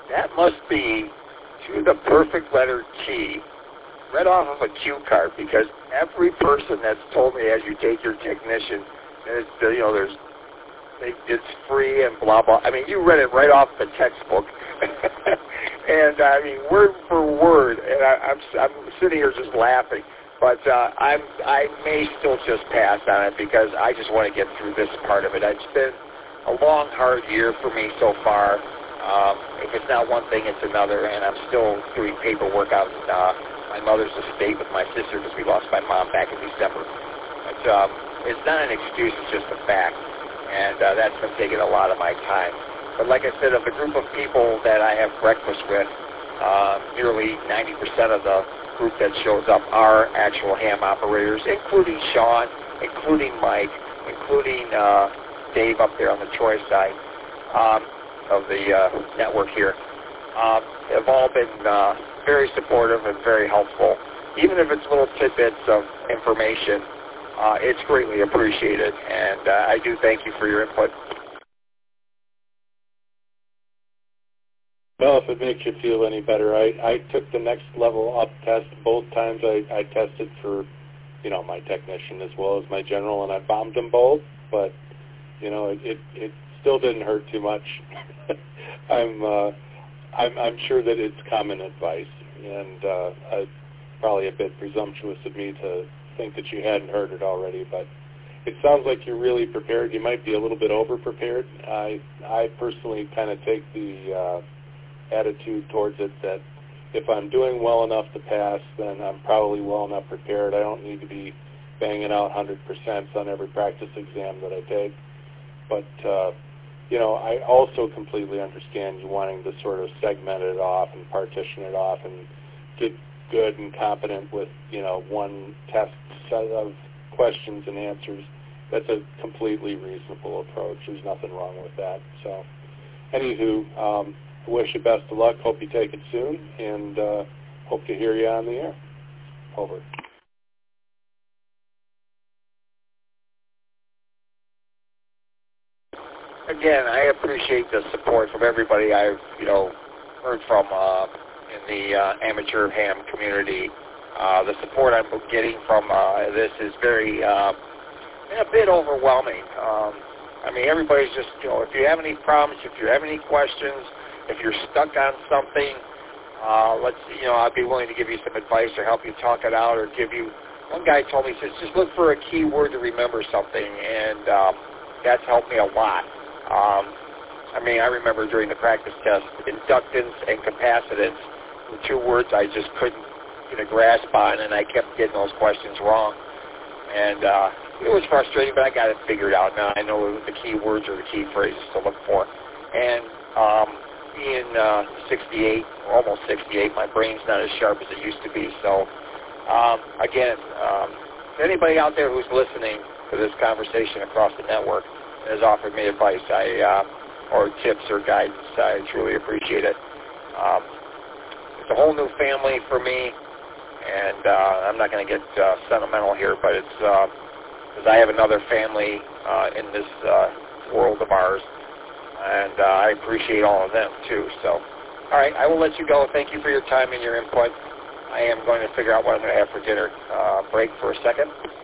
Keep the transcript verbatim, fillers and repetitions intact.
That must be to the perfect letter T, read off of a cue card, because every person that's told me as you take your technician, it's, you know, there's, they, it's free and blah, blah. I mean, you read it right off the textbook. And, I mean, word for word, and I, I'm, I'm sitting here just laughing. But uh, I'm, I may still just pass on it because I just want to get through this part of it. It's been a long, hard year for me so far. Um, if it's not one thing, it's another, and I'm still doing paperwork out in uh, my mother's estate with my sister because we lost my mom back in December. But um, it's not an excuse, it's just a fact, and uh, that's been taking a lot of my time. But like I said, of the group of people that I have breakfast with, uh, nearly ninety percent of the group that shows up are actual ham operators, including Sean, including Mike, including uh, Dave up there on the Troy side. Um, of the uh, network here, uh, have all been uh, very supportive and very helpful. Even if it's little tidbits of information, uh, it's greatly appreciated, and uh, I do thank you for your input. Well, if it makes you feel any better, I, I took the next level up test both times. I, I tested for, you know, my technician as well as my general, and I bombed them both, but, you know, it, it, it still didn't hurt too much. I'm, uh, I'm I'm sure that it's common advice, and uh, I, probably a bit presumptuous of me to think that you hadn't heard it already. But it sounds like you're really prepared. You might be a little bit over prepared. I I personally kind of take the uh, attitude towards it that if I'm doing well enough to pass, then I'm probably well enough prepared. I don't need to be banging out one hundred percent on every practice exam that I take. But uh, you know, I also completely understand you wanting to sort of segment it off and partition it off and get good and competent with, you know, one test set of questions and answers. That's a completely reasonable approach. There's nothing wrong with that. So, anywho, um, I wish you best of luck. Hope you take it soon, and uh, hope to hear you on the air. Over. Again, I appreciate the support from everybody I've, you know, heard from uh, in the uh, amateur ham community. Uh, the support I'm getting from uh, this is very, uh, a bit overwhelming. Um, I mean, everybody's just, you know, if you have any problems, if you have any questions, if you're stuck on something, uh, let's, you know, I'd be willing to give you some advice or help you talk it out or give you, one guy told me, he says, just look for a key word to remember something, and um, that's helped me a lot. Um, I mean, I remember during the practice test, inductance and capacitance were two words I just couldn't get a grasp on, and I kept getting those questions wrong. And uh, it was frustrating, but I got it figured out. Now I know the key words or the key phrases to look for. And um, being uh, sixty-eight, almost sixty-eight, my brain's not as sharp as it used to be. So, um, again, um, anybody out there who's listening to this conversation across the network has offered me advice, I uh, or tips or guidance, I truly appreciate it. Um, it's a whole new family for me, and uh, I'm not going to get uh, sentimental here, but it's because uh, I have another family uh, in this uh, world of ours, and uh, I appreciate all of them too. So, all right, I will let you go. Thank you for your time and your input. I am going to figure out what I'm going to have for dinner. Uh, break for a second.